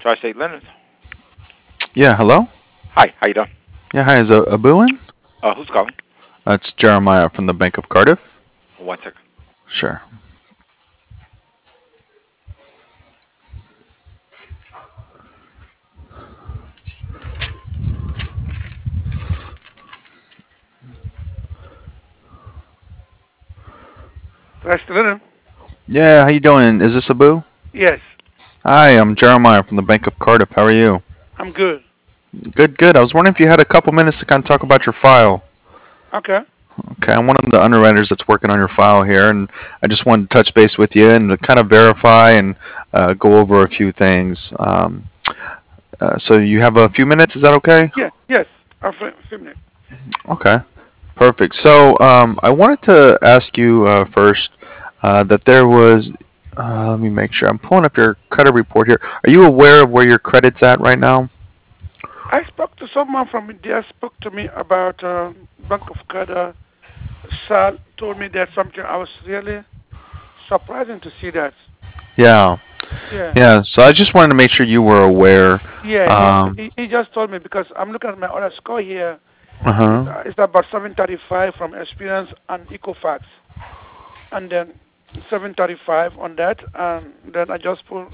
Tri-State Linens. Yeah, hello? Hi, how you doing? Yeah, hi, is Abu in? Who's calling? It's Jeremiah from the Bank of Cardiff. One second. Sure. Tri-State Linen? Yeah, how you doing? Is this Abu? Yes, Hi, I'm Jeremiah from the Bank of Cardiff. How are you? I'm good. Good, good. I was wondering if you had a couple minutes to kind of talk about your file. Okay. Okay, I'm one of the underwriters that's working on your file here, and I just wanted to touch base with you and to kind of verify and go over a few things. So you have a few minutes, is that okay? Yeah, yes. A few minutes. Okay, perfect. So I wanted to ask you first that there was. Let me make sure. I'm pulling up your credit report here. Are you aware of where your credit's at right now? I spoke to someone from India, spoke to me about Bank of Canada. Sal told me that something I was really surprising to see that. Yeah, Yeah. yeah. So I just wanted to make sure you were aware. Yeah, Um, he just told me because I'm looking at my other score here. uh-huh. It's about 735 from experience and Ecofax. And then 735 on that. And then I just put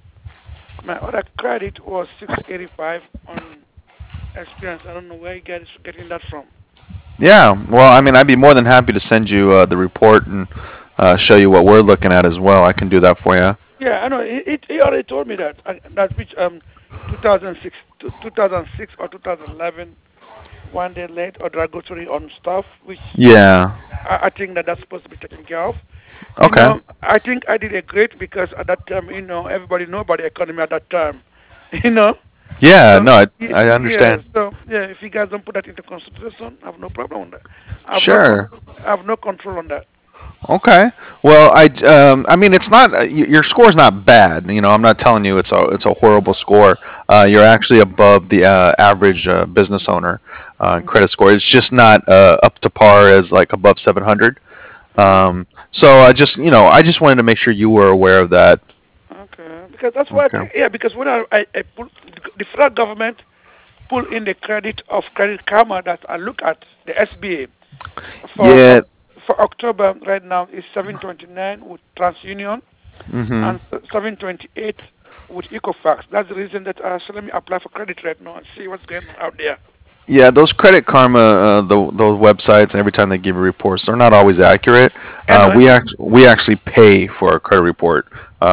my other credit was 685 on experience. I don't know where you guys getting that from. Yeah. Well, I mean, I'd be more than happy to send you the report and show you what we're looking at as well. I can do that for you. Yeah, I know. He already told me that. That which 2006, 2006 or 2011, one day late or derogatory on stuff, which Yeah. I think that that's supposed to be taken care of. Okay. I think I did a great because at that time, everybody know about the economy at that time, you know. Yeah. So No, I yeah, understand. so yeah, if you guys don't put that into consideration, I have no problem on that. I have no Sure. I have no control on that. Okay. Well, I mean, it's not your score's not bad. You know, I'm not telling you it's a horrible score. You're actually above the average business owner Mhm. credit score. It's just not up to par as like above 700. Mhm. So I just wanted to make sure you were aware of that. Okay, because that's why. Okay. Yeah, because when I put the federal government pull in the credit of Credit Karma that I look at the SBA for Yeah. for October right now is 729 with TransUnion Mhm. and 728 with Ecofax. That's the reason that so let me apply for credit right now and see what's going on out there. Yeah, those Credit Karma, those websites, and every time they give you reports, they're not always accurate. Anyway, We actually pay for a credit report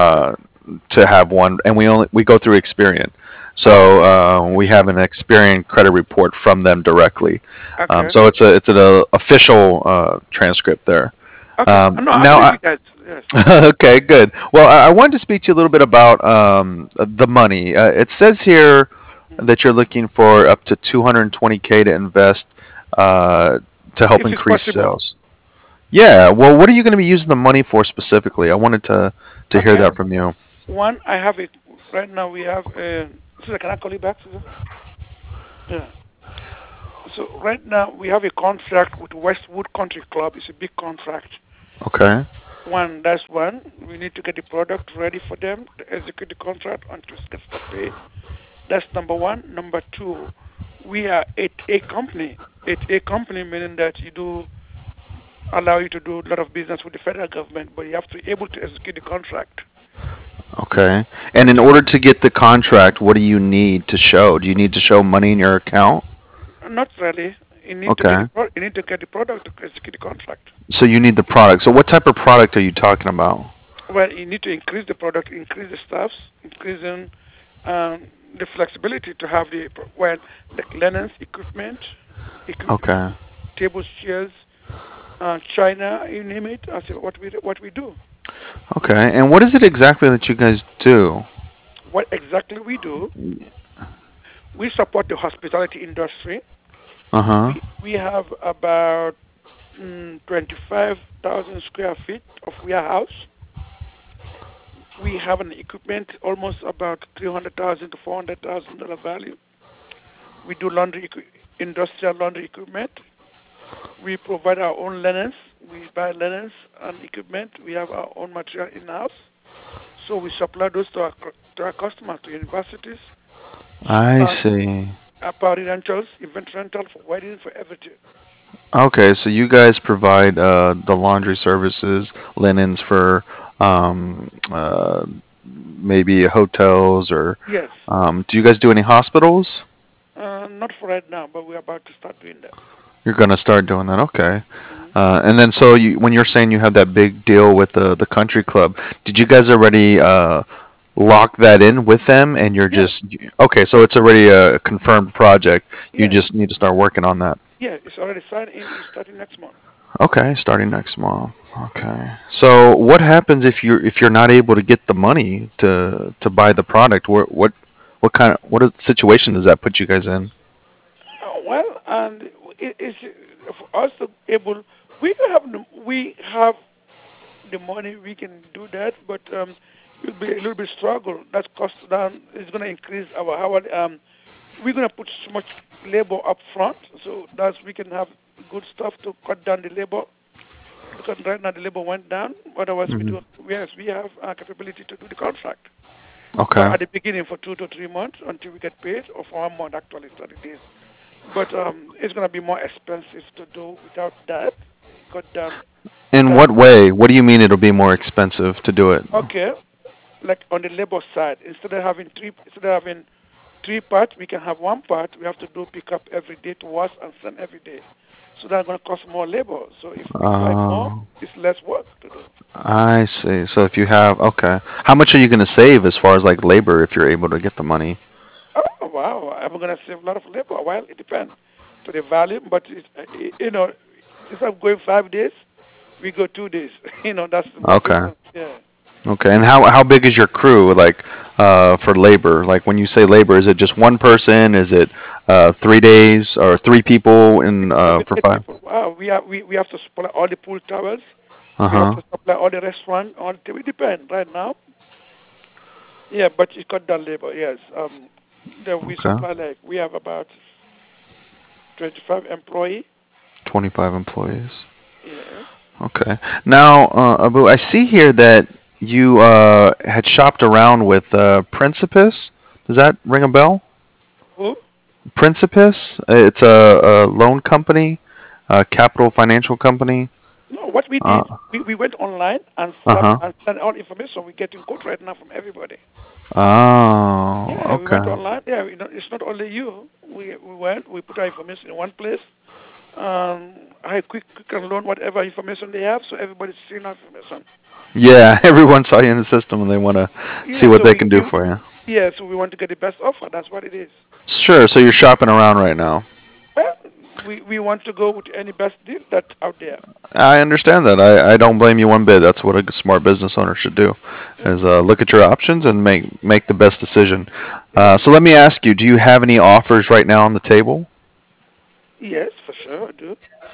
to have one, and we go through Experian, oh, so we have an Experian credit report from them directly. okay, So it's an official transcript there. okay. No, I Now, believe you guys. Yes. okay, good. Well, I wanted to speak to you a little bit about the money. It says here Mhm. that you're looking for up to 220K to invest uh, to help If it's increase possible. sales. Yeah. Well, what are you going to be using the money for specifically? I wanted to hear Okay. that from you. One, I have a right now. We have a. Susan, can I call you back, Susan? Yeah. So right now we have a contract with Westwood Country Club. It's a big contract. Okay. One, that's one. We need to get the product ready for them to execute the contract and to get start paid. That's number one. Number two, we are 8A company. 8A company meaning that you do allow you to do a lot of business with the federal government, but you have to be able to execute the contract. Okay. And in order to get the contract, what do you need to show? Do you need to show money in your account? Not really. You need to get Okay. you need to get the product to execute the contract. So you need the product. So what type of product are you talking about? Well, you need to increase the product, increase the staffs, increasing the flexibility to have the linens, equipment, Okay. tables, chairs, China, you name it. I say what we do. Okay. And what is it exactly that you guys do? What exactly we do? We support the hospitality industry. Uh huh. We have about 25,000 square feet of warehouse. We have an equipment almost about 300,000 to $400,000 value. We do industrial laundry equipment. We provide our own linens. We buy linens and equipment. We have our own material in house. So we supply those to our customers, to universities, I uh, see. party rentals, event rental for weddings, for everything. Okay, so you guys provide the laundry services, linens for maybe hotels or Yes. do you guys do any hospitals? Not for right now, but we're about to start doing that. You're gonna start doing that, okay. Hmm. And then so when you're saying you have that big deal with the country club, did you guys already lock that in with them and you're Yes. just okay, so it's already a confirmed project. You Yeah. just need to start working on that. Yeah. It's already signed in. It's starting next month. Okay, starting next month. Okay. So what happens if you're not able to get the money to buy the product? What kind of what situation does that put you guys in? Well, and it's for us to able. We have the money. We can do that, but it'll be a little bit struggle. That's cost down. It's going to increase our. We're going to put so much labor up front, so that we can have good stuff to cut down the labor. Because right now the labor went down. Otherwise, we Hmm. do. Yes, we have capability to do the contract. Okay. At the beginning for 2 to 3 months until we get paid, or for 1 month actually, 30 days. But it's going to be more expensive to do without that. Cut down In that. what way? What do you mean it'll be more expensive to do it? Okay, like on the labor side, instead of having three parts, we can have one part. We have to do pick up every day to wash and send every day. So that's going to cost more labor. So if we buy more, Oh, it's less work to do. I see. So if you have okay, how much are you going to save as far as like labor if you're able to get the money? Oh wow, I'm going to save a lot of labor. Well, it depends to the volume, but instead of going 5 days, we go 2 days. That's more Okay. business. Yeah. Okay. And how big is your crew like for labor? Like when you say labor, is it just one person? Is it 3 days or three people in It's seven, for eight five? people. Wow, we have to supply all the pool towers. Uh We have huh. to supply all the restaurant. It depends right now. Yeah, but it cut down labor. Yes. We Okay. supply like we have about 25 employee. 25 employees. Yes. Okay. Now, Abu, I see here that you had shopped around with Principus. Does that ring a bell? Who? Principus. It's a loan company, a capital financial company. No, what we did, Uh we went online and huh. sent all information. We're getting quote right now from everybody. Oh, Yeah, we went okay. online. Yeah, it's not only you. We went. We put our information in one place. I quick and learn whatever information they have, so everybody's seeing our information. Yeah, everyone saw you in the system and they want to see Yeah, what so they can do for you. we want to get the best offer. That's what it is. Sure. So you're shopping around right now. Well, we want to go with any best deal that's out there. I understand that. I don't blame you one bit. That's what a smart business owner should do, Yeah, is look at your options and make the best decision. yeah. So let me ask you: do you have any offers right now on the table? Yes, for sure, I do.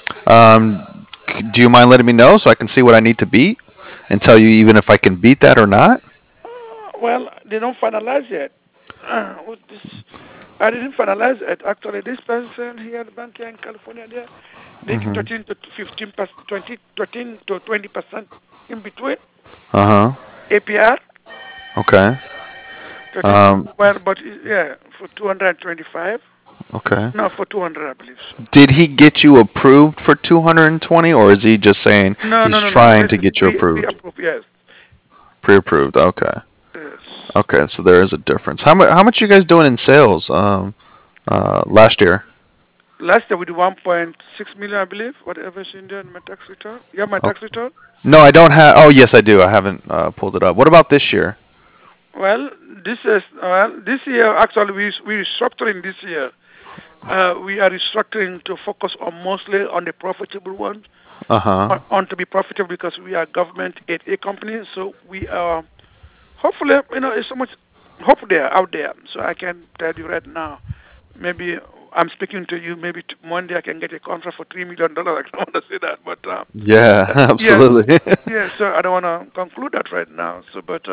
Do you mind letting me know so I can see what I need to beat and tell you even if I can beat that or not? Well, they don't finalize yet. What this? I didn't finalize it. Actually, this person here at the bank here in California, they give Hmm. 13 to 15%, 20, 13 to 20% in between Uh huh. APR. Okay. 13 to, Um. well, but yeah, for 225. Okay. No, for 200, I believe so. Did he get you approved for 220, or is he just saying No, he's no, no, no. trying This to is get you pre approved? approved. Yes, Pre-approved. Okay. yes. Okay. So there is a difference. How much you guys doing in sales? Last year. Last year we did 1.6 million, I believe. Whatever is in there in my tax return. You have my Oh, tax return? no, I don't have. Oh, yes, I do. I haven't pulled it up. What about this year? Well, this year actually we restructuring this year. We are restructuring to focus on mostly on the profitable ones, Uh huh. on to be profitable because we are government aid a company. So we are hopefully there's so much hope there out there. So I can tell you right now, maybe I'm speaking to you. Maybe Monday I can get a contract for $3 million. I don't want to say that, but Yeah, yes, absolutely. yes. So I don't want to conclude that right now. So, but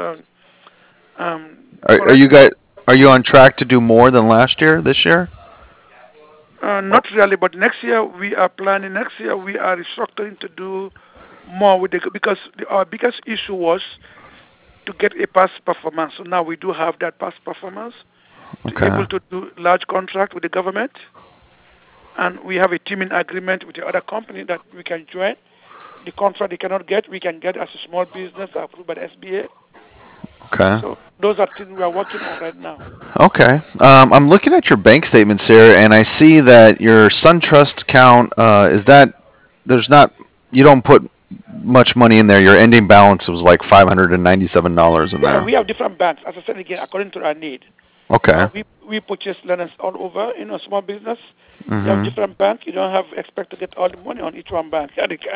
are, for are right you now. guys are you on track to do more than last year? This year? Not really, but next year we are planning. Next year we are restructuring to do more with because our biggest issue was to get a past performance. So now we do have that past performance to Okay. able to do large contract with the government, and we have a teaming agreement with the other company that we can join. The contract they cannot get, we can get as a small business approved by the SBA. Okay. So those are things we are working on right now. Okay. I'm looking at your bank statements here, and I see that your SunTrust account is that there's not you don't put much money in there. Your ending balance was like $597 in Yeah, there. we have different banks. As I said again, according to our need. Okay. We purchase lenders all over, small business. You have Mhm. different bank. You don't have expect to get all the money on each one bank.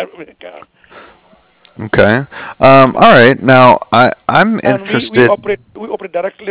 Okay. All right. Now I'm And interested. we operate directly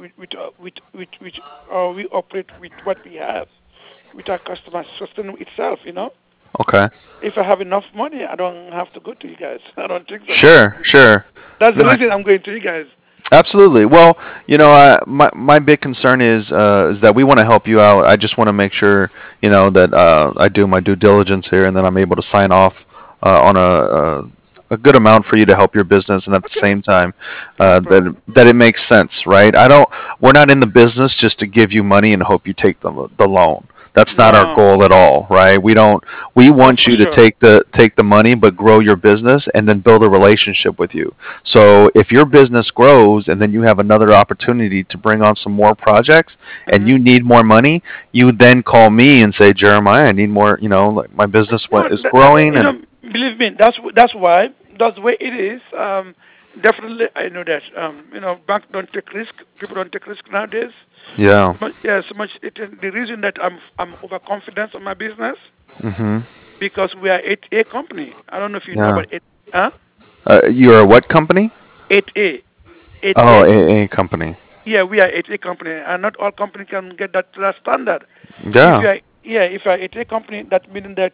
we operate with what we have with our customers sustain itself. Okay. If I have enough money, I don't have to go to you guys. I don't think so. Sure. Sure. That's the No, reason I'm going to you guys. absolutely. Well, my big concern is that we want to help you out. I just want to make sure that I do my due diligence here, and then I'm able to sign off on a good amount for you to help your business, and at the Okay, same time, no problem. that it makes sense, right? I don't. We're not in the business just to give you money and hope you take the loan. That's not our No, goal at all, right? We don't. We that's want for you to sure. take the money, but grow your business and then build a relationship with you. So if your business grows and then you have another opportunity to bring on some more projects and Hmm. you need more money, you then call me and say, Jeremiah, I need more. Like my business No, is growing, and believe me, that's why that's the way it is. Definitely, I know that. Banks don't take risk. People don't take risk nowadays. yeah. So much. The reason that I'm overconfident on my business Mhm. because we are 8A company. I don't know if you know Yeah. about 8. Huh? You're a what company? 8A. Oh, 8A. a company. Yeah, we are 8A company, and not all company can get that standard. If Yeah. you are yeah, if you are 8A company, that means that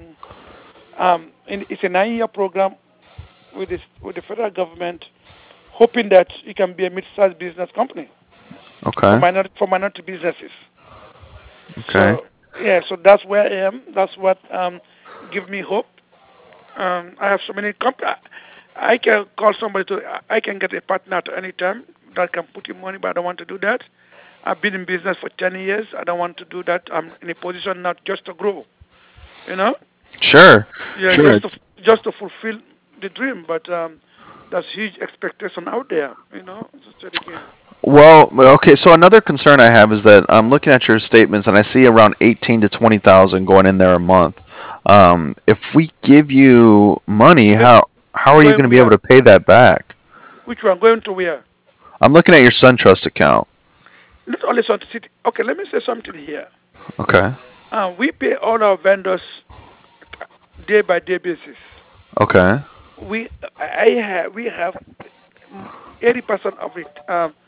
it's a 9-year program with the federal government, hoping that it can be a mid-sized business company Okay. for minority businesses. Okay. So yeah, so that's where I am. That's what give me hope. I have so many companies. I can call somebody to. I can get a partner at any time that can put in money, but I don't want to do that. I've been in business for 10 years. I don't want to do that. I'm in a position not just to grow, you know. Sure. Yeah, Sure. just to fulfill the dream, but there's huge expectation out there, As I said again. Well, okay. So another concern I have is that I'm looking at your statements and I see around 18 to 20,000 going in there a month. If we give you money, Going, how are you going going to be able where? to pay that back? Which one? Going to where? I'm looking at your SunTrust account. Not only Santa City. Okay, let me say something here. Okay. We pay all our vendors day by day basis. Okay. We have 80% of it.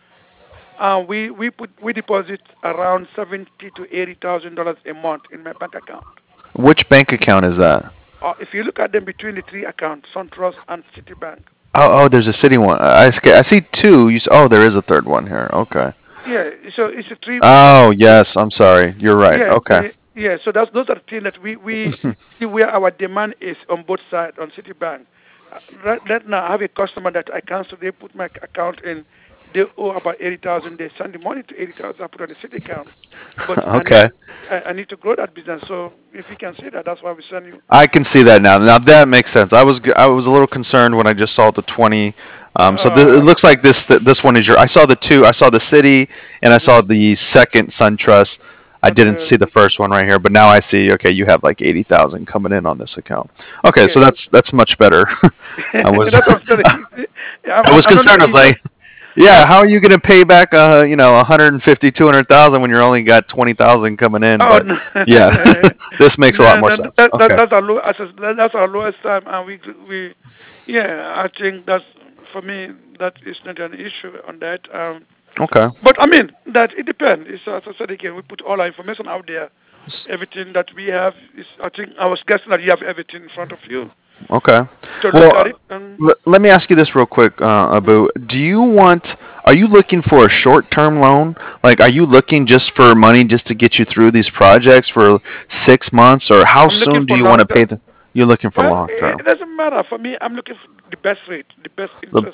We deposit around $70,000 to $80,000 a month in my bank account. Which bank account is that? If you look at them between the three accounts, SunTrust and Citibank. Oh, there's a city one. I see two. Oh, there is a third one here. Okay. Yeah, so it's a three. Oh, yes. I'm sorry. You're right. Yeah, Okay. yeah. So those are the things that we see where our demand is on both sides on Citibank. Right now, I have a customer that I cancel. They put my account in. They owe about 80,000. They send the money to 80,000. I put on the city account. But Okay. I need to grow that business. So if you can see that, that's why we send you. I can see that now. Now that makes sense. I was a little concerned when I just saw the 20. So it Uh, looks like this one is your. I saw the two. I saw the city and I saw mhm. the second SunTrust. I didn't Okay. see the first one right here, but now I see. Okay, you have like 80,000 coming in on this account. Okay, so Yeah. that's much better. I was That's what I'm saying. You see, I was I don't know. concerned. I was like, Huh? yeah, how are you going to pay back 150, 200,000 when you're only got 20,000 coming in? Oh But no, yeah, this makes a lot no, more no, sense. Okay. that's our low. That's our lowest time, and yeah, I think that's for me that is not an issue on that. Okay. But I mean that it depends. It's, as I said again, we put all our information out there. Everything that we have is. I think I was guessing that you have everything in front of you Okay. to look at Well, it. And let me ask you this real quick, mhm. Abu. Are you looking for a short-term loan? Like, are you looking just for money just to get you through these projects for 6 months, or how I'm looking soon do for you want long to term. You're looking for Well, long term. it doesn't matter for me. I'm looking for the best rate, the best The interest.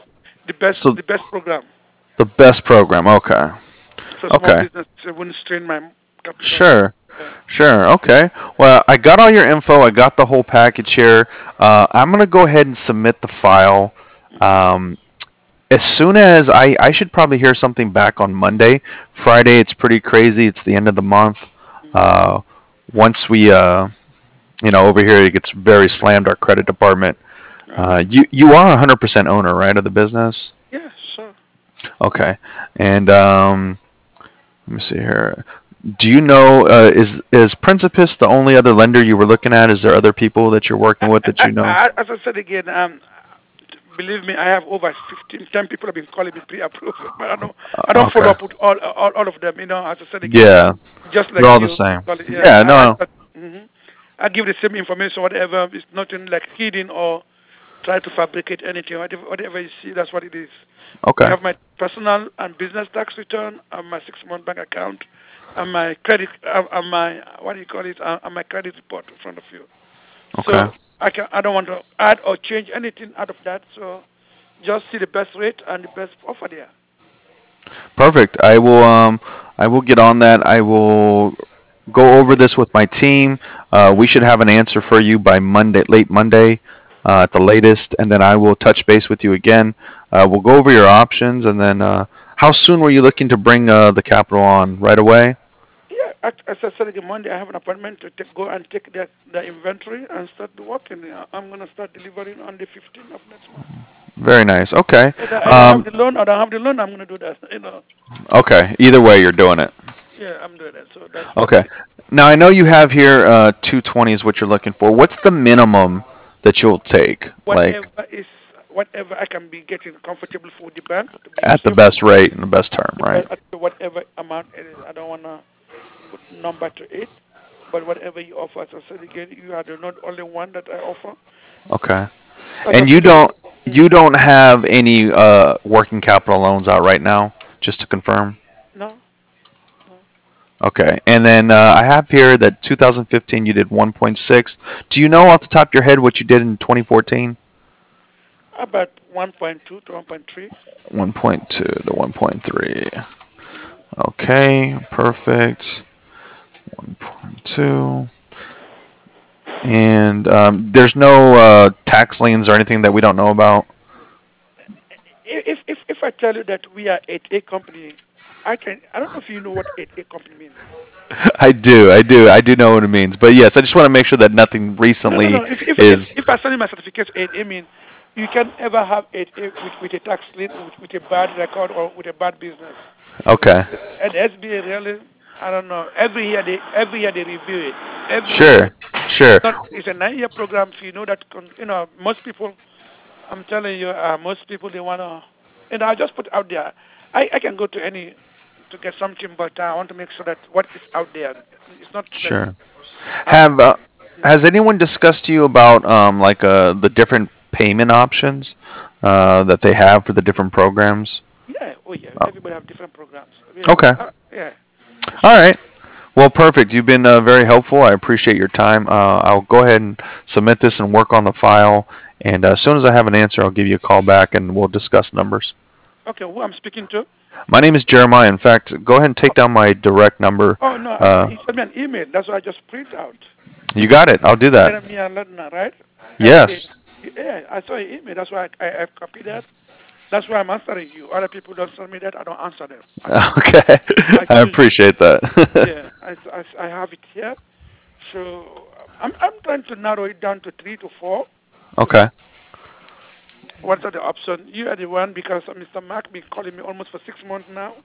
So the best program. the best program. Okay. So small Okay. business wouldn't strain my capital. Sure. Yeah. Sure. Okay. Well, I got all your info. I got the whole package here. I'm gonna go ahead and submit the file. Hmm. Um, as soon as I should probably hear something back on Monday. Friday, it's pretty crazy. It's the end of the month. Hmm. Uh, once we, over here, it gets very slammed. Our credit department. Uh-huh. You are 100% owner, right, of the business? Yeah, sure. Okay. And let me see here. Do you know is Principus the only other lender you were looking at? Is there other people that you're working with that you know? As I said again, believe me, I have over 15, 10 people have been calling me pre-approved, but I don't follow Okay. up with all of them. As I said again, Yeah, just they're like all the you, same. yeah, Yeah, no. I give the same information, whatever. It's nothing like hidden or try to fabricate anything. Whatever you see, that's what it is. You Okay. have my personal and business tax return, and my 6-month bank account, and my credit, and my what do you call it, and my credit report in front of you. Okay. So I don't want to add or change anything out of that. So just see the best rate and the best offer there. Perfect. I will get on that. I will go over this with my team. We should have an answer for you by Monday, late Monday, at the latest, and then I will touch base with you again. We'll go over your options, and then how soon were you looking to bring the capital on? Right away? Yeah, as I said again, Monday I have an appointment to go and take the inventory and start working. I'm gonna start delivering on the 15th of next month. Very nice. Okay. Either I have the loan or I don't have the loan. I'm gonna do that. Okay. Either way, you're doing it. Yeah, I'm doing that. So that's Okay. it. Now I know you have here 220 is what you're looking for. What's the minimum that you'll take? Like Whatever is whatever I can be getting comfortable for the bank to be at the safe best rate and the best term, right? at whatever amount it is. I don't wanna put number to it, but whatever you offer, as I said again, you are the not only one that I offer. Okay. As And of today, you mm, don't have any working capital loans out right now, just to confirm. no, no, Okay. And then I have here that 2015 you did 1.6. Do you know off the top of your head what you did in 2014? about 1.2 to 1.3. 1.2 to 1.3. Mm-hmm. Okay, perfect. 1.2. And there's no tax liens or anything that we don't know about. If I tell you that we are 8A company, I don't know if you know what 8A company means. I do know what it means. But yes, I just want to make sure that nothing recently No. is. If I send you my certificate 8A mean you can ever have 8A with a tax lien with a bad record or with a bad business. Okay. And SBA really, I don't know. Every year they review it. Every year. Sure. Sure. It's a 9-year program. So you know that most people. I'm telling you, most people they wanna. I just put out there. I can go to any to get something, but I want to make sure that what is out there, it's not like Sure. I'm. Have has anyone discussed to you about like the different payment options that they have for the different programs? Yeah, oh yeah. Oh, Everybody have different programs. okay. Yeah, All right. Well, perfect. You've been very helpful. I appreciate your time. I'll go ahead and submit this and work on the file. And as soon as I have an answer, I'll give you a call back and we'll discuss numbers. okay. Who I'm speaking to? My name is Jeremiah. In fact, go ahead and take down my direct number. Oh no, Uh, he sent me an email. That's why I just print out. you got it. I'll do that. Jeremiah Ledner, right? LA. Yes. Yeah, I saw your email. That's why I copied that. That's why I'm answering you. Other people don't send me that. I don't answer them. Okay. I I choose. appreciate that. Yeah, I have it here. So I'm trying to narrow it down to 3 to 4. Okay. What are the options? You are the one because Mr. Mark been calling me almost for 6 months now.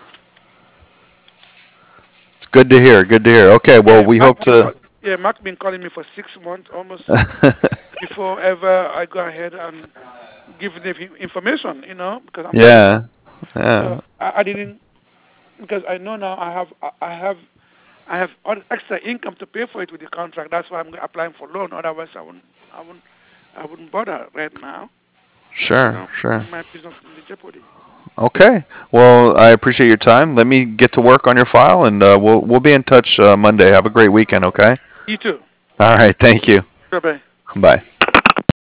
It's good to hear. Good to hear. Okay. Well, Yeah, we hope to. Mark been calling me for 6 months almost before ever I go ahead and give them information. Because I'm telling you. Yeah. Yeah. So I didn't because I know now I have extra income to pay for it with the contract. That's why I'm applying for loan. Otherwise, I wouldn't, I wouldn't bother right now. Sure. Sure. Putting my business in the jeopardy. Okay. Well, I appreciate your time. Let me get to work on your file, and we'll be in touch Monday. Have a great weekend. Okay. You too. All right. Thank you. Bye bye. Bye.